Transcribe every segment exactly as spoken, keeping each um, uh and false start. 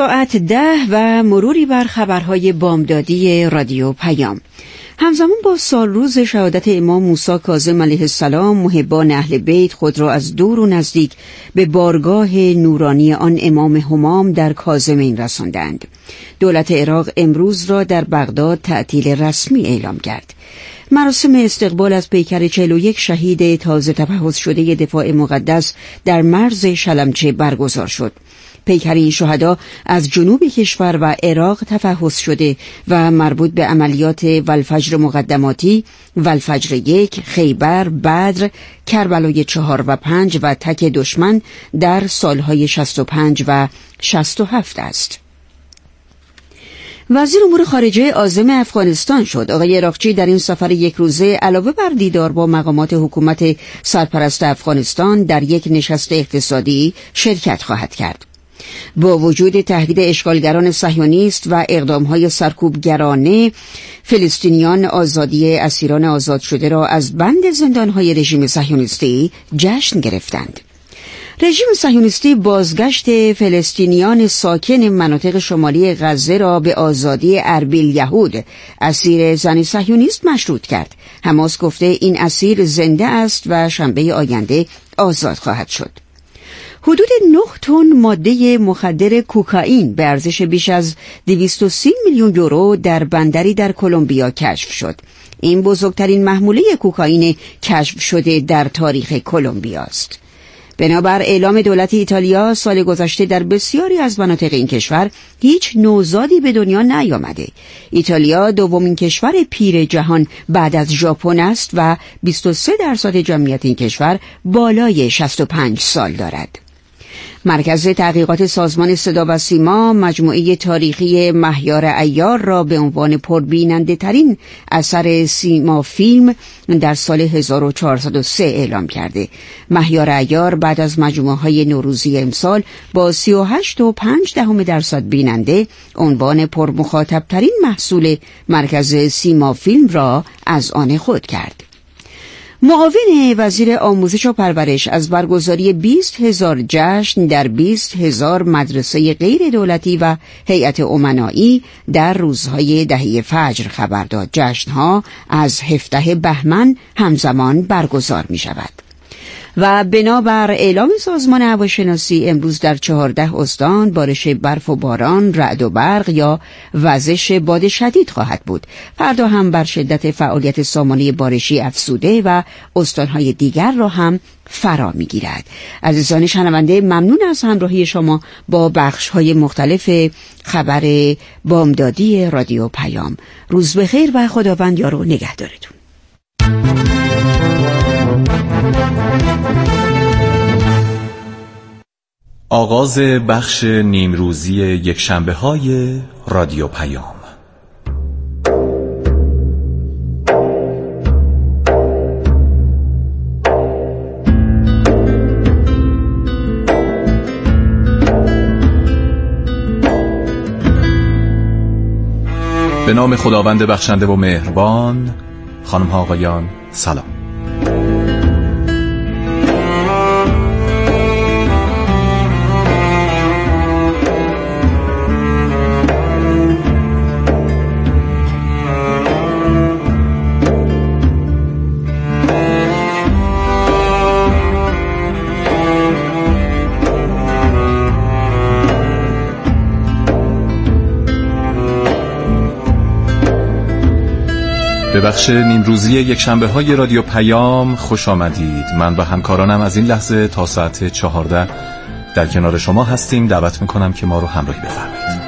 ساعت ده و مروری بر خبرهای بامدادی رادیو پیام. همزمان با سال روز شهادت امام موسی کاظم علیه السلام، محبان اهل بیت خود را از دور و نزدیک به بارگاه نورانی آن امام همام در کاظمین رساندند. دولت عراق امروز را در بغداد تعطیل رسمی اعلام کرد. مراسم استقبال از پیکر چهل و یک شهید تازه تفحص شده دفاع مقدس در مرز شلمچه برگزار شد. پیکر این شهدا از جنوب کشور و عراق تفحص شده و مربوط به عملیات والفجر مقدماتی، والفجر یک، خیبر، بدر، کربلای چهار و پنج و تک دشمن در سالهای شصت و پنج و شصت و هفت است. وزیر امور خارجه عازم افغانستان شد. آقای عراقچی در این سفر یک روزه علاوه بر دیدار با مقامات حکومت سرپرست افغانستان در یک نشست اقتصادی شرکت خواهد کرد. با وجود تهدید اشغالگران صهیونیست و اقدامهای سرکوبگرانه، فلسطینیان آزادی اسیران آزاد شده را از بند زندانهای رژیم صهیونیستی جشن گرفتند. رژیم صهیونیستی بازگشت فلسطینیان ساکن مناطق شمالی غزه را به آزادی اربیل یهود، اسیر زن صهیونیست، مشروط کرد. حماس گفته این اسیر زنده است و شنبه آینده آزاد خواهد شد. حدود نه تن ماده مخدر کوکائین به ارزش بیش از دویست و سی میلیون یورو در بندری در کلمبیا کشف شد. این بزرگترین محموله کوکائین کشف شده در تاریخ کلمبیا است. بنابر اعلام دولت ایتالیا، سال گذشته در بسیاری از مناطق این کشور هیچ نوزادی به دنیا نیامده. ایتالیا دومین کشور پیر جهان بعد از ژاپن است و بیست و سه درصد جمعیت این کشور بالای شصت و پنج سال دارد. مرکز تحقیقات سازمان صدا و سیما مجموعه تاریخی مهیار عیار را به عنوان پربیننده ترین اثر سیما فیلم در سال هزار و چهارصد و سه اعلام کرده. مهیار عیار بعد از مجموعه های نوروزی امسال با سی و هشت و پنج دهم درصد بیننده عنوان پرمخاطب ترین محصول مرکز سیما فیلم را از آن خود کرد. معاون وزیر آموزش و پرورش از برگزاری بیست هزار جشن در بیست هزار مدرسه غیر دولتی و هیئت امنایی در روزهای دهه فجر خبر داد. جشنها از هفدهم بهمن همزمان برگزار می شود. و بنابر اعلام سازمان هواشناسی امروز در چهارده استان بارش برف و باران، رعد و برق یا وزش باد شدید خواهد بود. فردا هم بر شدت فعالیت سامانه بارشی افزوده و استانهای دیگر را هم فرا میگیرد. عزیزان شنونده، ممنون از همراهی شما با بخش‌های مختلف خبر بامدادی رادیو پیام. روز بخیر و خداوند یار و نگهدارتون. آغاز بخش نیمروزی یکشنبه های رادیو پیام. به نام خداوند بخشنده و مهربان. خانم ها آقایان سلام. به بخش نیمروزی یکشنبه های رادیو پیام خوش آمدید. من و همکارانم از این لحظه تا ساعت چهارده در کنار شما هستیم. دعوت میکنم که ما رو همراهی بفرمایید.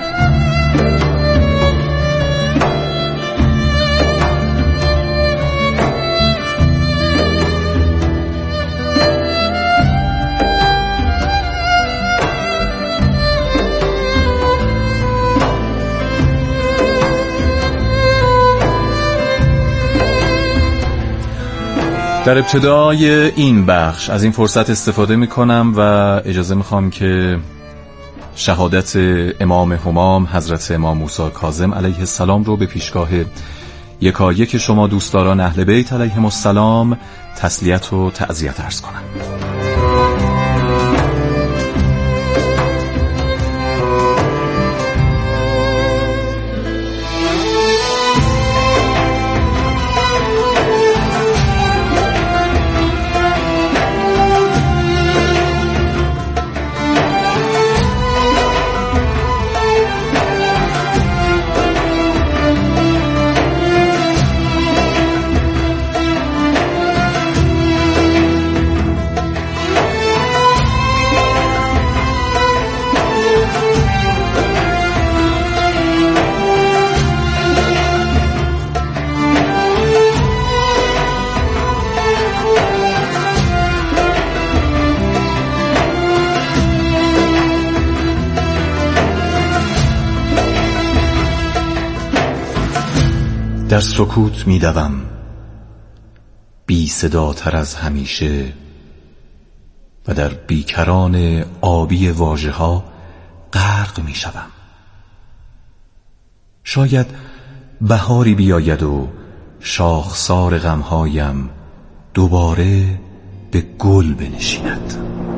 در ابتدای این بخش از این فرصت استفاده می کنم و اجازه می خوام که شهادت امام همام حضرت امام موسی کاظم علیه السلام رو به پیشگاه یکایک شما دوستداران اهل بیت علیهم السلام تسلیت و تعزیت عرض کنم. در سکوت می دوم، بی صداتر از همیشه، و در بیکران آبی واژه ها غرق می شوم. شاید بهاری بیاید و شاخسار غمهایم دوباره به گل بنشیند.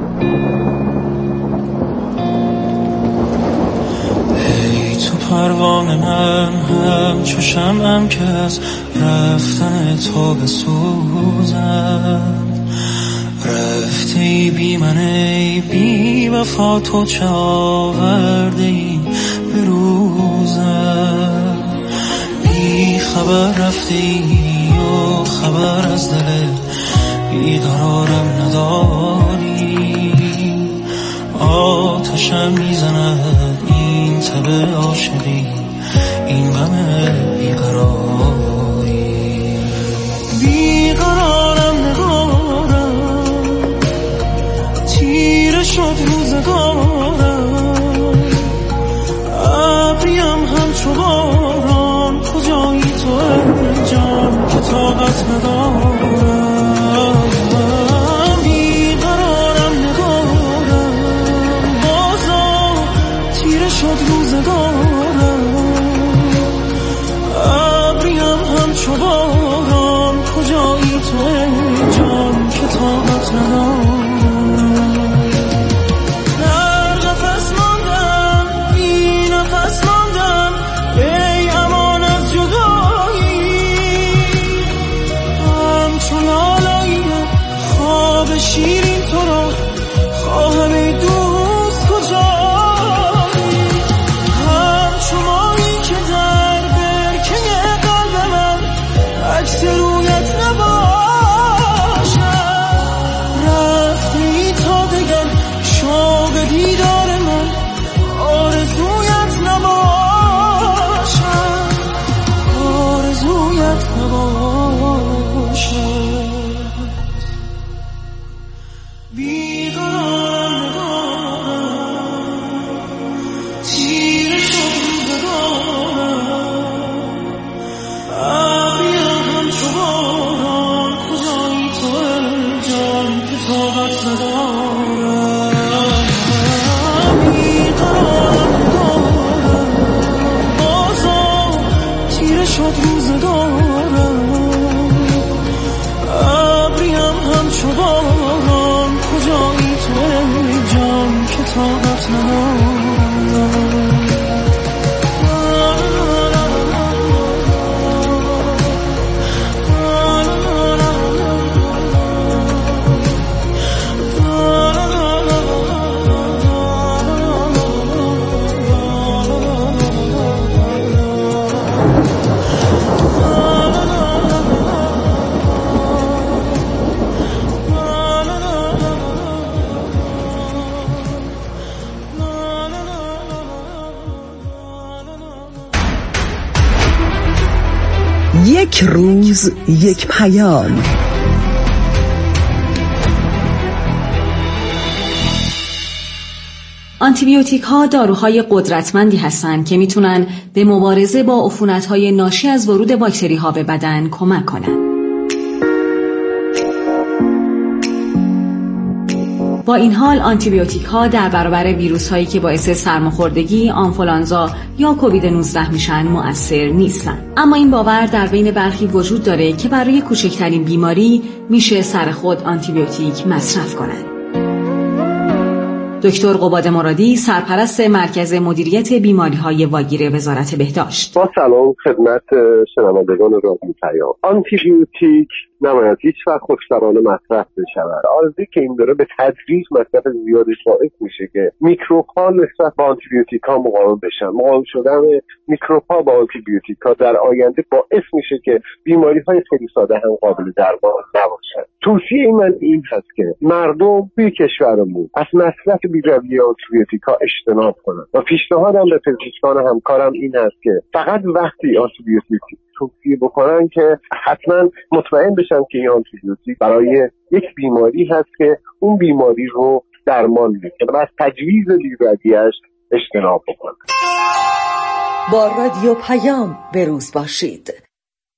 ای تو پروانه من، همچو شمعم که از رفتن تو بسوزد. رفته ای بی من ای بی وفا، تو چه آورده ای به روزم. بی خبر رفته ای و خبر از دل بیقرارم نداری. آتشم میزند این تب عاشقی، این غم بیقراری. بیقرارم نگارم، تیره شد روزگارم. ابریم همچو باران، کجایی تو ای جان که طاقت ندارم. بیقرارم نگارم، بازا تیره شد روزگارم. ابریم همچو باران، کجایی تو ای جان که طاقت ندارم. شیرین تو را خواهم ای دوست کجایی. همچو ماهی که در برکه قلب من عکس رویت نباشد. رفته ای تا دگر شوق دیدار من آرزویت نباشد. آرزویت نباشد. یک روز یک پیام. آنتیبیوتیک ها داروهای قدرتمندی هستند که میتونن به مبارزه با عفونت‌های ناشی از ورود باکتری ها به بدن کمک کنن. با این حال آنتیبیوتیک ها در برابر ویروس هایی که باعث سرماخوردگی، آنفولانزا یا کووید نوزده میشن مؤثر نیستن. اما این باور در بین برخی وجود داره که برای کوچکترین بیماری میشه سر خود آنتیبیوتیک مصرف کنن. دکتر قباد مرادی، سرپرست مرکز مدیریت بیماری‌های واگیر وزارت بهداشت. با سلام خدمت شنوندگان رادیو پیام. آنتیبیوتیک نباید هیچ وقت خوش‌طبعانه مصرف بشود. آرزویی که این داره به تدریج مصرف زیادی باعث میشه که میکروب‌ها نسبت به آنتیبیوتیک‌ها مقاوم بشن. مقاوم شدن میکروب‌ها با آنتیبیوتیک‌ها در آینده باعث میشه که بیماری‌های خیلی ساده هم قابل درمان نباشن. توصیه من این هست که مردم توی کشورمون از مصرف بی‌رویه آنتیبیوتیک‌ها اجتناب کنن. و پیشنهادم به پزشکان همکارم این هست که فقط وقتی آنتیبیوتیک توصیه بکنن که حتما مطمئن بشن که این آنتیبیوتیک برای یک بیماری هست که اون بیماری رو درمان میکنه و از تجویز بی‌رویه‌اش اجتناب بکنن. با رادیو پیام به روز باشید.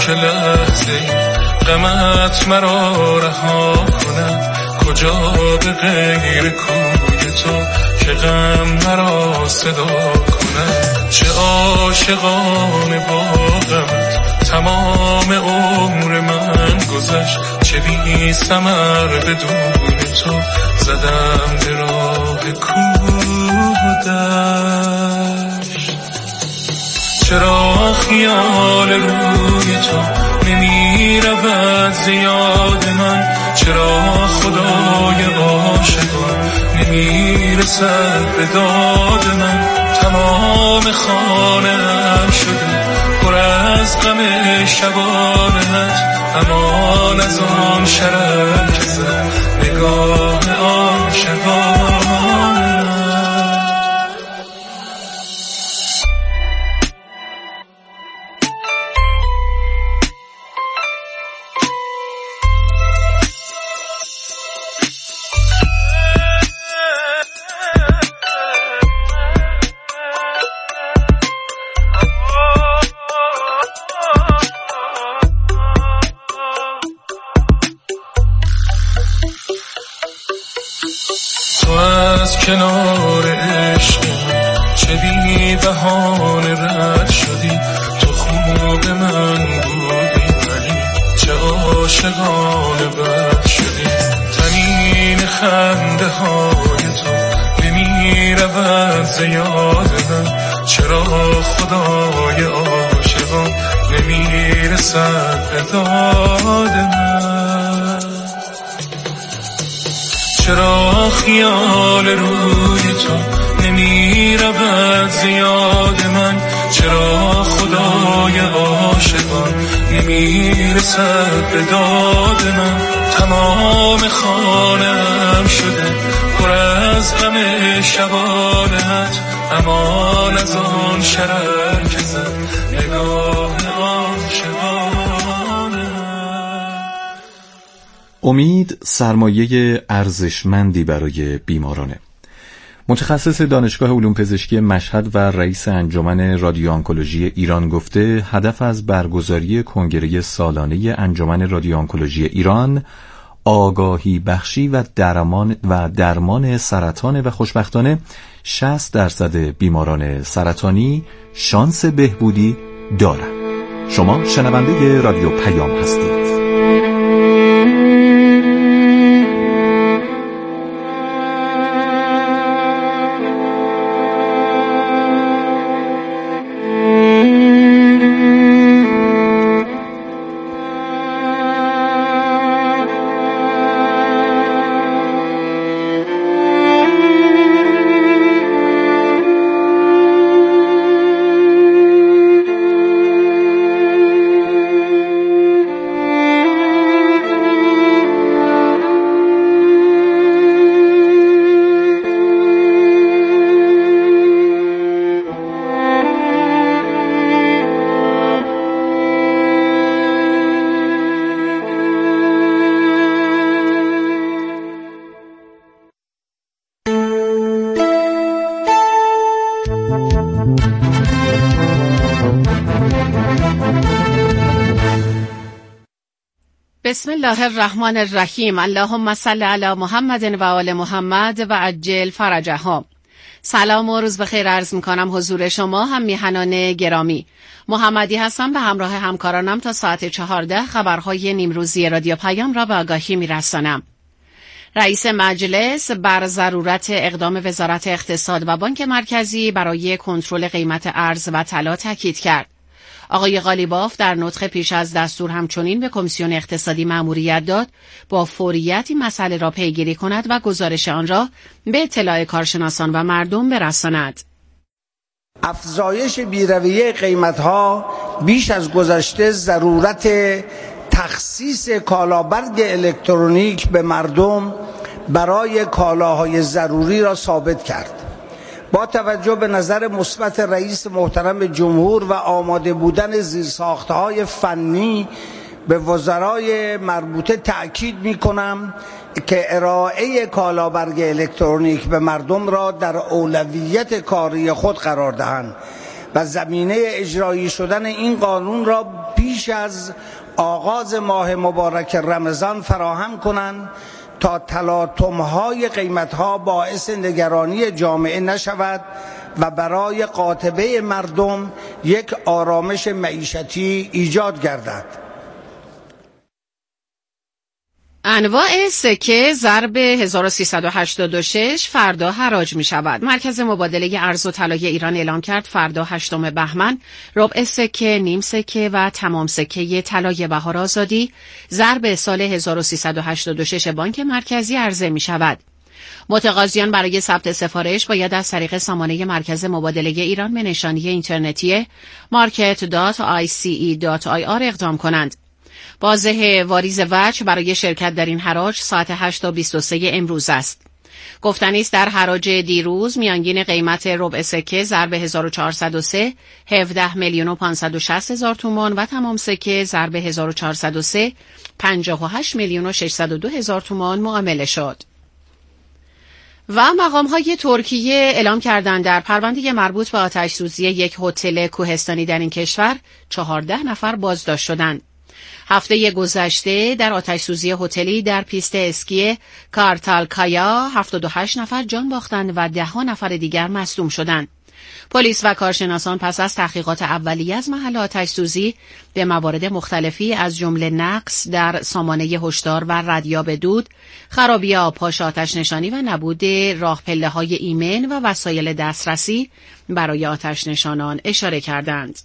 که لحظه غمت مرا رها کند، کجا به غیر کوی تو که غم مرا صدا کند. چه عاشقانه با غمت تمام عمر من گذشت، چه بی ثمر بدون تو زدم به راه کوه و دشت. چرا خیال روی تو نمی رود زیاد من، چرا خدای عاشقان نمی رسد به داد من. تمام خانه‌ام شده پر از غم شبانت، امان از آن شرر که زد نگاه آن شبانت. کنار عشق چه بی بهانه رد شدی، تو خوب من بودی ولی چه عاشقانه بد شدی. تنین خنده های تو نمی رود زیاد من، چرا خدای عاشقان نمی رسد به داد من. چرا خیال روی تو نمی رود زیاد من، چرا خدای عاشقان نمی رسد به داد من. تمام خانه‌ام شده پر از غم شبانت، امان از آن شرر که زد نگاه آن شبانت. امید سرمایه ارزشمندی برای بیمارانه. متخصص دانشگاه علوم پزشکی مشهد و رئیس انجمن رادیو آنکولوژی ایران گفته هدف از برگزاری کنگره سالانه انجمن رادیو آنکولوژی ایران آگاهی بخشی و درمان و درمان سرطان و خوشبختانه شصت درصد بیماران سرطانی شانس بهبودی دارند. شما شنونده رادیو پیام هستید. بسم الله الرحمن الرحیم. اللهم صل علی محمد و آل محمد و عجل فرجهم. سلام و روز بخیر عرض می‌کنم حضور شما هم میهنان گرامی. محمدی هستم به همراه همکارانم تا ساعت چهارده خبرهای نیمروزی رادیو پیام را به آگاهی میرسانم. رئیس مجلس بر ضرورت اقدام وزارت اقتصاد و بانک مرکزی برای کنترل قیمت ارز و طلا تاکید کرد. آقای قالیباف در نطق پیش از دستور همچنین به کمیسیون اقتصادی مأموریت داد با فوریت این مسئله را پیگیری کند و گزارش آن را به اطلاع کارشناسان و مردم برساند. افزایش بی‌رویه قیمت‌ها بیش از گذشته ضرورت تخصیص کالابرگ الکترونیک به مردم برای کالاهای ضروری را ثابت کرد. با توجه به نظر مثبت رئیس محترم جمهور و آماده بودن زیرساخت‌های فنی به وزرای مربوطه تأکید می‌کنم که ارائه کالابرگ الکترونیک به مردم را در اولویت کاری خود قرار دهند و زمینه اجرایی شدن این قانون را پیش از آغاز ماه مبارک رمضان فراهم کنند تا تلاطم‌های قیمت‌ها باعث نگرانی جامعه نشود و برای قاطبه مردم یک آرامش معیشتی ایجاد گردد. انواع سکه ضرب هزار و سیصد و هشتاد و شش فردا حراج می شود. مرکز مبادله ارز و طلای ایران اعلام کرد فردا هشتم بهمن ربع سکه، نیم سکه و تمام سکه طلای بهار آزادی ضرب سال هزار و سیصد و هشتاد و شش بانک مرکزی عرضه می شود. متقاضیان برای ثبت سفارش باید از طریق سامانه مرکز مبادله ایران به نشانی اینترنتی مارکت دات آی سی ای دات آی آر اقدام کنند. بازه واریز وجه برای شرکت در این حراج ساعت هشت تا بیست و سه امروز است. گفتنی است در حراج دیروز میانگین قیمت ربع سکه ضرب هزار و چهارصد و سه هفده میلیون و پانصد و شصت هزار تومان و تمام سکه ضرب هزار و چهارصد و سه پنجاه و هشت میلیون و ششصد و دو هزار تومان معامله شد. و مقام‌های ترکیه اعلام کردند در پرونده مربوط به آتش‌سوزی یک هتل کوهستانی در این کشور چهارده نفر بازداشت شدند. هفته گذشته در آتش‌سوزی هتلی در پیست اسکی کارتالکایا هفتاد و هشت نفر جان باختند و ده ها نفر دیگر مصدوم شدند. پلیس و کارشناسان پس از تحقیقات اولیه از محل آتش‌سوزی به موارد مختلفی از جمله نقص در سامانه هشدار و ردیاب دود، خرابی آبپاش آتش نشانی و نبود راه پله‌های ایمن و وسایل دسترسی برای آتش نشانان اشاره کردند.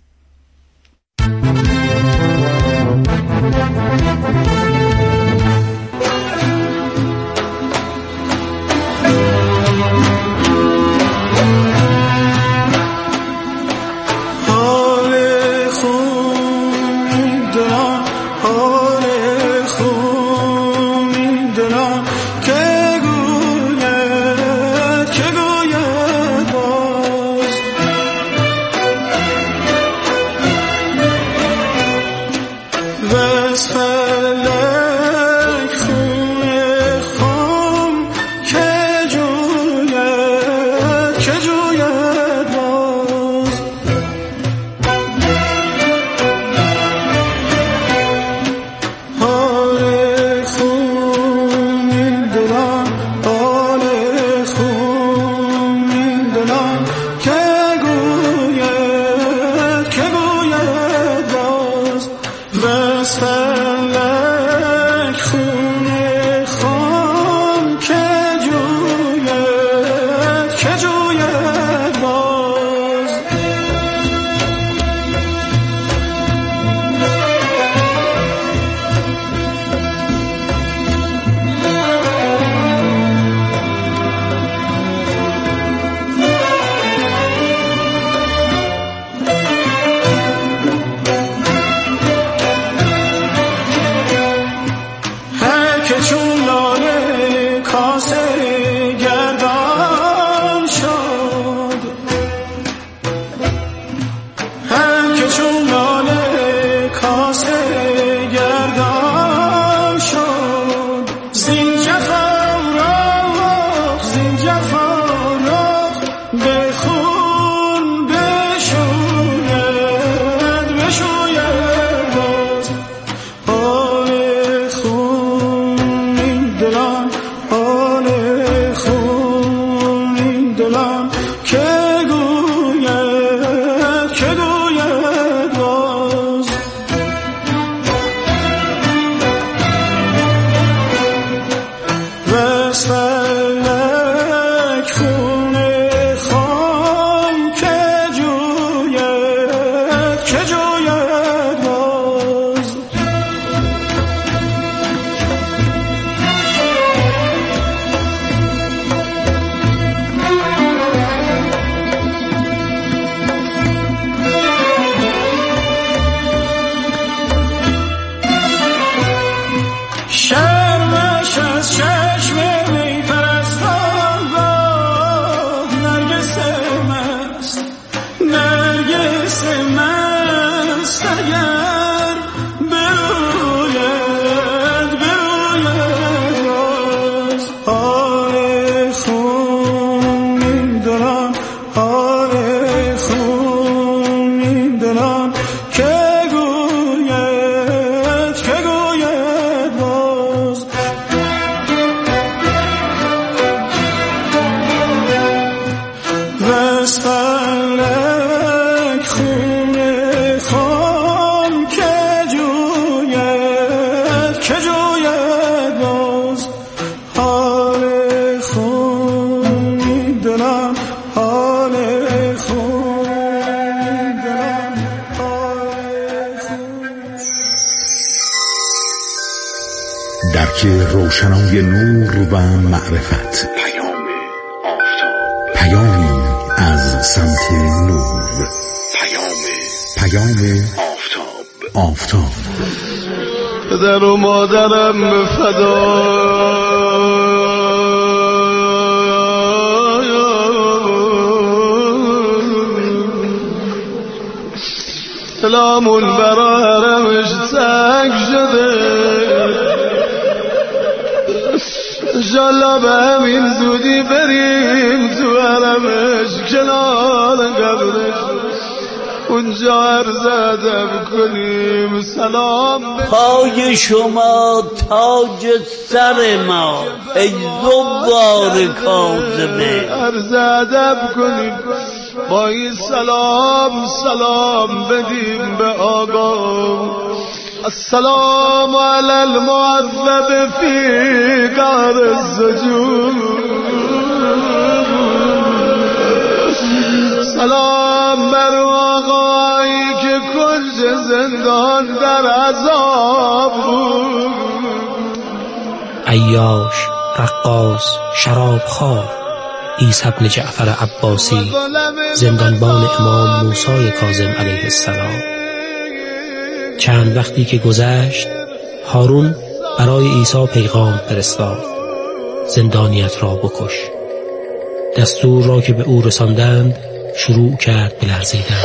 از فلک خون خام که جوید که جوید باز حال خون دلم حال خون دلم حال خون. درک روشنای نور و معرفت، پیامی از سمت نور، پیام پیام آفتاب آفتاب. پدر و مادرم به فدا، سلامون برا حرمش تنگ شده، انشالله به همین زودی بریم تو حرمش کنار قبرش، اونجا عرض ادب کنیم سلام. پای شما تاج سر ما ای زوار کاظمه، عرض ادب کنیم با این سلام سلام بدیم به آقا. السلام علی المعذب فی قعر السجون، سلام بر آقایی که کنج زندان در عذاب بود. عیاش، رقاص، شرابخوار، عیسی بن جعفر عباسی، زندانبان امام موسی کاظم علیه السلام. چند وقتی که گذشت، هارون برای عیسی پیغام فرستاد: زندانیت را بکش. دستور را که به او رساندند شروع کرد به لرزیدن.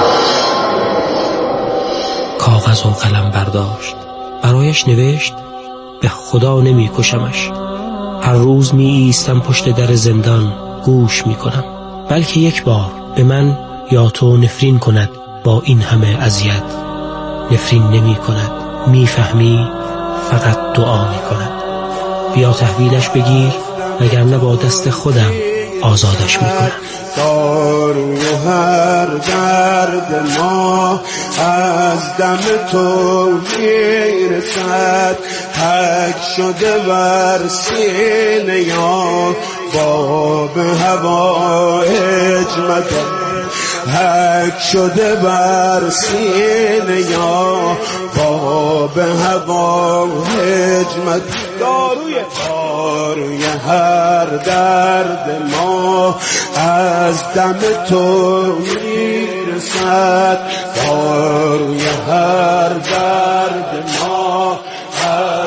کاغذ و قلم برداشت، برایش نوشت: به خدا نمی کشمش، هر روز می ایستم پشت در زندان گوش می کنم، بلکه یک بار به من یا تو نفرین کند با این همه اذیت. نفرین نمی کند، می فهمی، فقط دعا می کند. بیا تحویلش بگیر وگرنه با دست خودم آزادش می کنم. داروی هر درد ما از دم تو میرسد، تک شده بر سینه یا باب هوایج مدد، حک شده بر سینه یا باب هوا هجمت. داروی داروی هر درد ما از دم تو میرسد، داروی هر درد ما از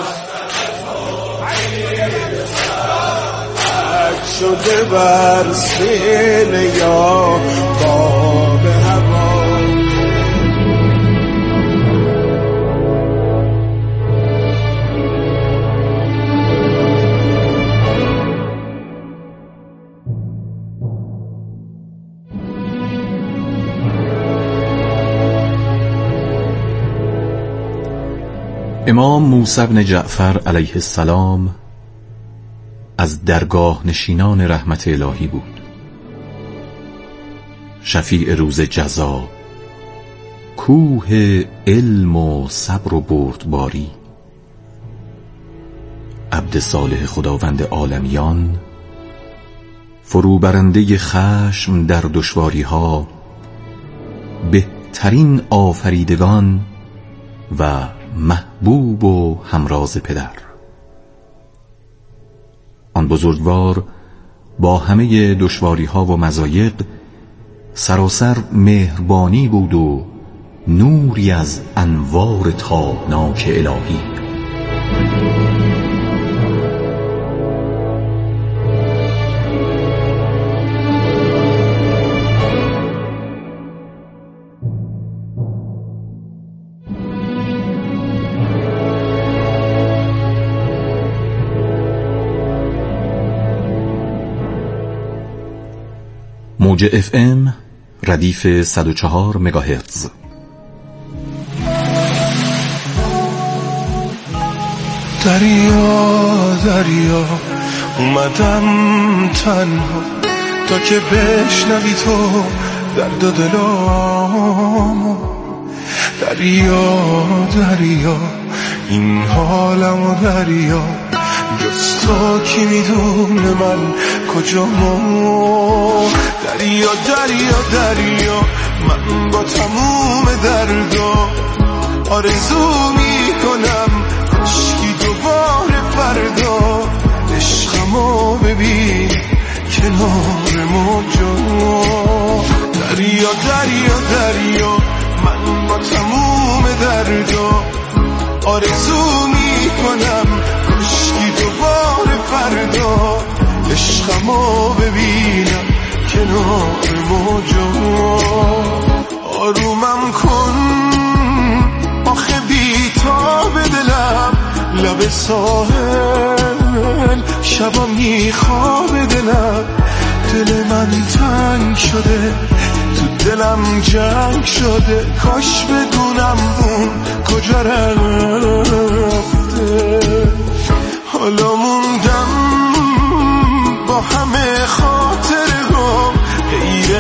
حک شده بر سینه یا باب هوا. امام موسی بن جعفر علیه السلام از درگاه نشینان رحمت الهی بود، شفیع روز جزا، کوه علم و صبر و بردباری، عبد صالح خداوند عالمیان، فروبرنده خشم در دشواری ها، بهترین آفریدگان و محبوب و همراز پدر. آن بزرگوار با همه دشواری ها و مضایق سراسر مهربانی بود و نوری از انوار تابناک الهی. موج اف ام ردیف صد و چهار مگاهرتز. دریا دریا اومدم تنها، تا که بشنوی تو درد و دلامو. دریا دریا این حالمو دریا، جز تو کی میدونه من کجامو. دریا دریا دریا من با تموم دردا آرزو میکنم کاشکی دوباره فردا عشقمو ببین کنار موجا. دریا دریا دریا من با تموم دردا آرزو میکنم کاشکی دوباره فردا عشقمو ببینم کنار موجا. آرومم کن آخه بی‌تاب دلم لب ساحل، شبا میخواب دلم. دل من تنگ شده تو دلم جنگ شده، کاش بدونم اون کجا رفته. حالا موندم با همه خاطرهام غیر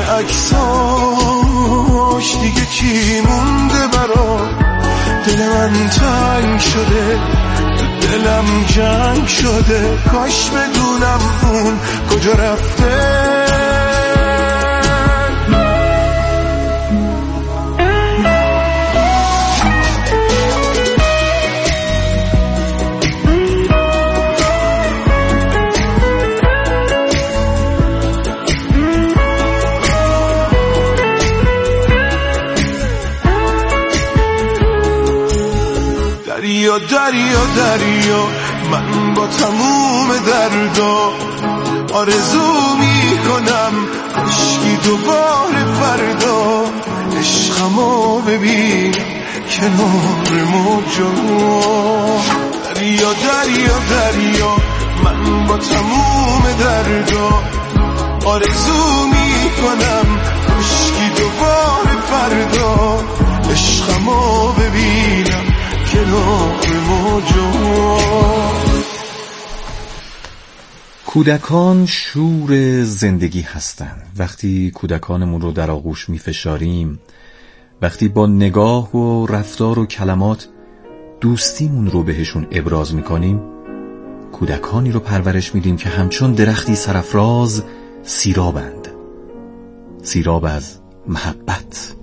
عکساش، دیگه چی مونده برام. دل من تنگ شده تو دلم جنگ شده، کاش بدونم اون کجا رفته. دریا دریا دریا من با تموم دردا آرزو میکنم کاشکی دوباره فردا عشقمو ببین کنار موجا. دریا دریا دریا من با تموم دردا آرزو میکنم کاشکی دوباره فردا عشقمو ببینم کنار موجا. کودکان شور زندگی هستند. وقتی کودکانمون رو در آغوش میفشاریم، وقتی با نگاه و رفتار و کلمات دوستیمون رو بهشون ابراز میکنیم، کودکانی رو پرورش میدیم که همچون درختی سرافراز سیرابند، سیراب از محبت،